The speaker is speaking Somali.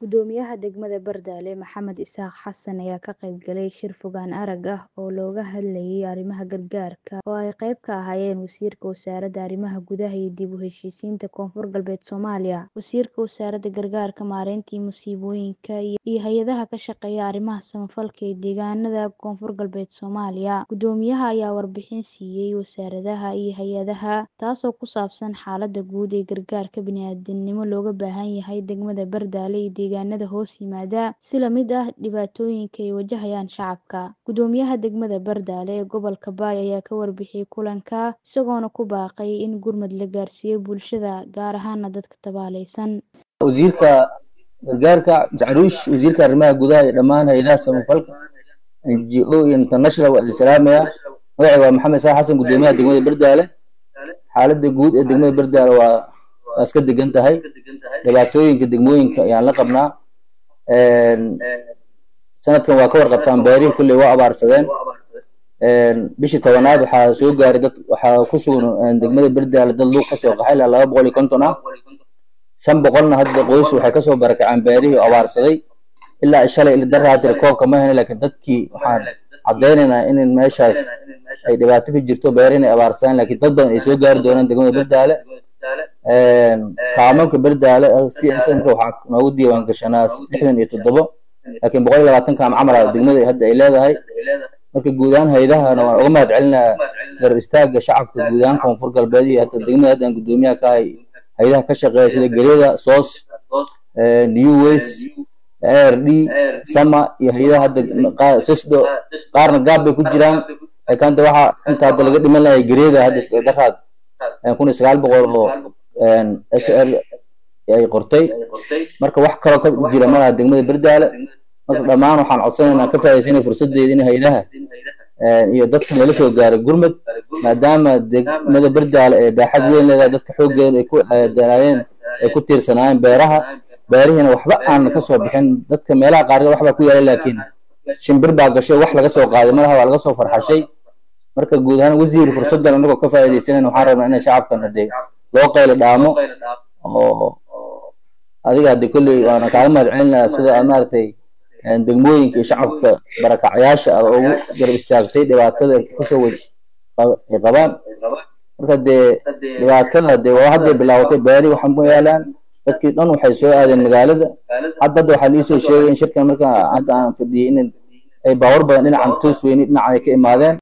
Gudoomiyaha degmada Bardaale Maxamed Isaaq Xasan ayaa ka qayb galay shir fogaan arag ah oo looga hadlayay arrimaha gargaarka oo ay qayb ka ahaayeen Wasiirka Wasaaradda Arrimaha Gudaha iyo Dib u Heshiisiinta Koonfur Galbeed Soomaaliya, Wasiirka Wasaaradda Gargaarka, Maareynta Musiibooyinka iyo hay'adaha ka shaqeeya arrimaha samafalka ee deegaanada Koonfur Galbeed Soomaaliya. Gudoomiyaha ayaa warbixin siiyay wasaaradaha iyo hay'adaha taasoo ku saabsan xaaladda guud ee gargaarka bini'aadantinimo looga baahan yahay degmada Bardaale iyo deegaanada hoos yimaada si la mid ah dhibaatooyinka ay wajahayaan shacabka. Gudoomiyaha degmada Bardaale ee gobolka Baay ayaa ka warbixiyay kulanka, isagoona ku baaqay in gurmad la gaarsiiyo bulshada, gaar ahaan dadka tabaalaysan. Wasiirka Gargaarka Caruush, Wasiirka Arrimaha Gudaha iyo dhammaan hay'adaha samafalka NGO International waa islaamaya. Magacayga waa Maxamed Isaaq Xasan, Gudoomiyaha degmada Bardaale. Xaaladda guud ee degmada Bardaale waa iska degan tahay. Dhibaatooyinka degmooyinka ayaan la qabnaa. Sanadkan waa ka warqabtaan beerihii kulley waa abaarsadeen. Bishii 10aad waxaa soo gaaray dad waxaa ku sugan degmada Bardaale dad luuq ka soo qaxay 250 ah. 500na hadda qoys waxay ka soo barakaceen beerihii abaarsaday. Ilaa shalay ila daraatay koobka ma helin, laakiin dadkii waxaan cadeynaynaa in meeshaas ay dhibaato ka jirto beerihii abaarsadeen, laakiin dad badan ay soo gaari doonaan degmada Bardaale. Kaamanka Bardaale CSM-ka waxaa noogu diiwaan gashanaa 67, laakiin 120 kaam camal degmada hadda ay leedahay. Marka guud ahaan hay'adahana waan uga mahadcelinaa garab istaagga shacabka guud ahaan Koonfur Galbeed iyo hadda degmada hadda aan gudoomiyaha ka ahay hay'adaha ka shaqeeya sida Gareeda, SOS, New Ways, ARD, Sama iyo hay'adaha hadda SISDO qaarna gaab bay ku jiraan. Laakiin waxa inta hadda laga dhiman lahay Gareeda hadda daraad 1900 oo SR ay qortay. Marka wax kale ka jira malaha degmada Bardaale. Marka dhammaan waxaan codsanaynaa ka faa'iideysanay fursadeeda in hay'adaha iyo dadka la soo gaaray gurmad, maadaama degmada Bardaale ee baaxad weyn leedahay, dadka xooggeeda ay ku daalayeen ay ku tiirsanayeen beeraha. beerihiina waxba aan ka soo bixin, dadka meelaha qaar waxba ku yaalay, laakiin shimbir baa gashay wax laga soo qaaday malaha, waa laga soo farxashay. Marka guud ahaan wasiir fursadan anagoo ka faa'iideysanayna waxaan rabnaa in shacabkan hadee loo qaylo dhaamo oo adiga hadii kulley waana kaaga mahadcelinayaa sida aad maartay degmooyinka shacabka barakacayaasha oo ugu garab istaagtay dhibaatada ku soo qabaan. Marka dhibaatada waa hadda bilaawatay beeri waxaan ku yaalaan dadkii dhan waxay soo aadeen magaalada. Hadda waxaa la soo sheegay in shirkan marka hadda aan fadhiyay in ay baawar badan dhinacan toos weyni dhinaca ay ka imaadeen.